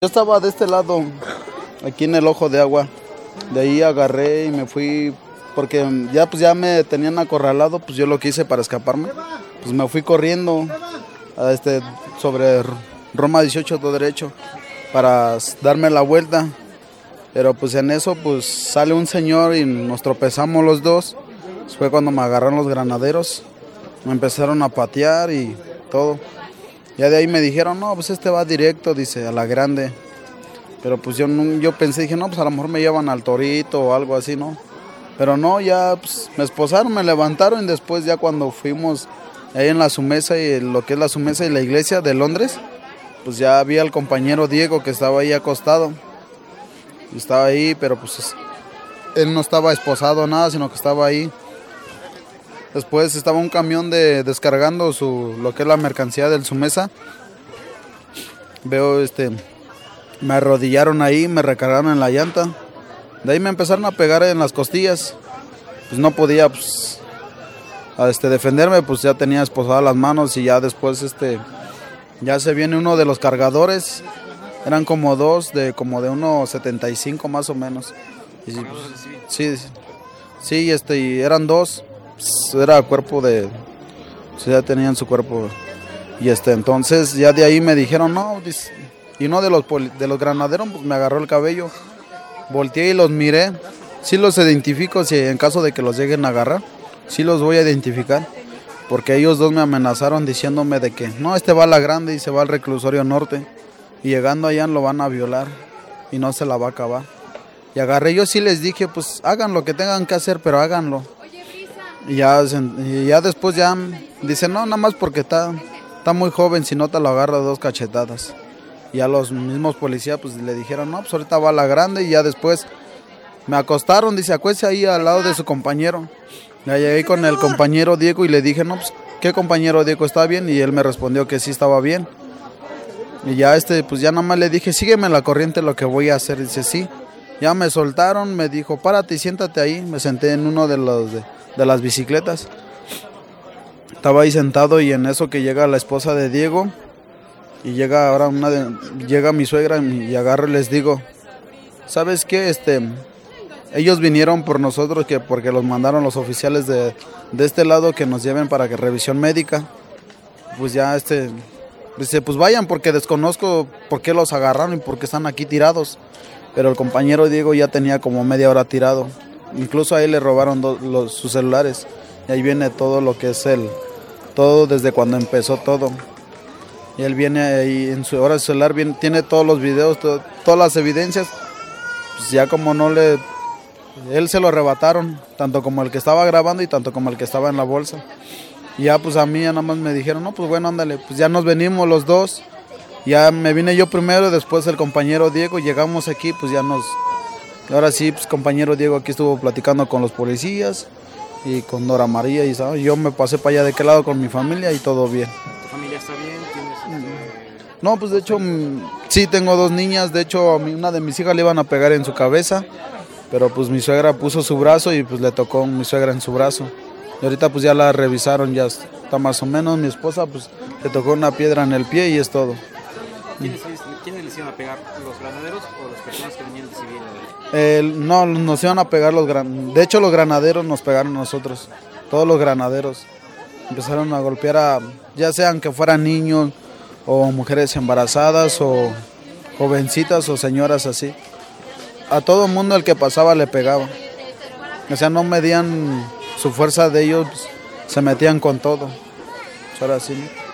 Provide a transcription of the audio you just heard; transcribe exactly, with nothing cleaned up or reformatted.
Yo estaba de este lado, aquí en el ojo de agua. De ahí agarré y me fui, porque ya pues ya me tenían acorralado, pues yo lo que hice para escaparme, pues me fui corriendo a este, sobre Roma dieciocho todo derecho, para darme la vuelta. Pero pues en eso pues sale un señor y nos tropezamos los dos. Fue cuando me agarraron los granaderos, me empezaron a patear y todo. Ya de ahí me dijeron, no, pues este va directo, dice, a la grande. Pero pues yo, yo pensé, dije, no, pues a lo mejor me llevan al Torito o algo así, ¿no? Pero no, ya pues me esposaron, me levantaron y después ya cuando fuimos ahí en la Sumesa, y lo que es la Sumesa y la iglesia de Londres, pues ya había al compañero Diego que estaba ahí acostado. Y estaba ahí, pero pues él no estaba esposado nada, sino que estaba ahí. Después estaba un camión de, descargando su, lo que es la mercancía del Sumesa. Veo este... Me arrodillaron ahí, me recargaron en la llanta. De ahí me empezaron a pegar en las costillas. Pues no podía pues, a este, defenderme, pues ya tenía esposadas las manos. Y ya después este, ya se viene uno de los cargadores. Eran como dos, de como de uno setenta y cinco más o menos. Y, pues, sí, sí, este, y eran dos. Pues, era cuerpo de... Pues, ya tenían su cuerpo. Y este, entonces ya de ahí me dijeron, no, dice, y uno de los, de los granaderos pues, me agarró el cabello, volteé y los miré. Sí los identifico, si en caso de que los lleguen a agarrar, sí los voy a identificar, porque ellos dos me amenazaron diciéndome de que no, este va a la grande y se va al reclusorio norte, y llegando allá lo van a violar y no se la va a acabar. Y agarré, yo sí les dije, pues hagan lo que tengan que hacer, pero háganlo. Y ya, y ya después ya dicen, no, nada más porque está, está muy joven, si no te lo agarra dos cachetadas. Y a los mismos policías pues le dijeron, no, pues ahorita va a la grande. Y ya después me acostaron, dice, acuérdese ahí al lado de su compañero. Ya llegué con el compañero Diego y le dije, no, pues, ¿qué compañero Diego está bien? Y él me respondió que sí estaba bien. Y ya este, pues ya nada más le dije, sígueme la corriente lo que voy a hacer. Dice, sí. Ya me soltaron, me dijo, párate y siéntate ahí. Me senté en uno de los de, de las bicicletas. Estaba ahí sentado y en eso que llega la esposa de Diego. Y llega ahora una de, llega mi suegra y agarro y les digo, ¿sabes qué? Este, ellos vinieron por nosotros que porque los mandaron los oficiales de, de este lado que nos lleven para que revisión médica. Pues ya este, dice, pues vayan porque desconozco por qué los agarraron y por qué están aquí tirados. Pero el compañero Diego ya tenía como media hora tirado. Incluso ahí le robaron do, los, sus celulares. Y ahí viene todo lo que es el, todo desde cuando empezó todo. Y él viene ahí en su hora celular, viene, tiene todos los videos, todo, todas las evidencias. Pues ya como no le... Él se lo arrebataron, tanto como el que estaba grabando y tanto como el que estaba en la bolsa. Y ya pues a mí ya nada más me dijeron, no, pues bueno, ándale, pues ya nos venimos los dos. Ya me vine yo primero, después el compañero Diego, llegamos aquí, pues ya nos... Ahora sí, pues compañero Diego aquí estuvo platicando con los policías y con Dora María y ¿sabes? Yo me pasé para allá de aquel lado con mi familia y todo bien. ¿Tu familia está bien? No, pues de hecho, sí, tengo dos niñas. De hecho, a mí, una de mis hijas le iban a pegar en su cabeza, pero pues mi suegra puso su brazo y pues le tocó mi suegra en su brazo. Y ahorita pues ya la revisaron, ya está más o menos. Mi esposa pues le tocó una piedra en el pie y es todo. ¿Quiénes, ¿quiénes les iban a pegar? ¿Los granaderos o las personas que venían de civil? Eh, no, nos iban a pegar los granaderos. De hecho, los granaderos nos pegaron a nosotros. Todos los granaderos empezaron a golpear a, ya sean que fueran niños, o mujeres embarazadas, o jovencitas, o señoras así. A todo mundo el que pasaba le pegaba. O sea, no medían su fuerza de ellos, se metían con todo. Ahora sí, ¿no?